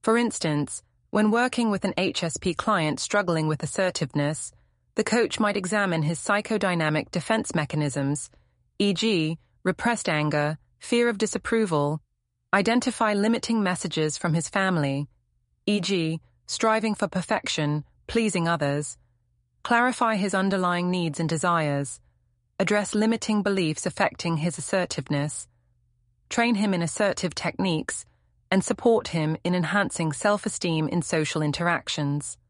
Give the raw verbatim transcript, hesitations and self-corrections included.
For instance, when working with an H S P client struggling with assertiveness, the coach might examine his psychodynamic defense mechanisms, for example, repressed anger, fear of disapproval, identify limiting messages from his family, for example, striving for perfection, pleasing others, clarify his underlying needs and desires, address limiting beliefs affecting his assertiveness, train him in assertive techniques, and support him in enhancing self-esteem in social interactions.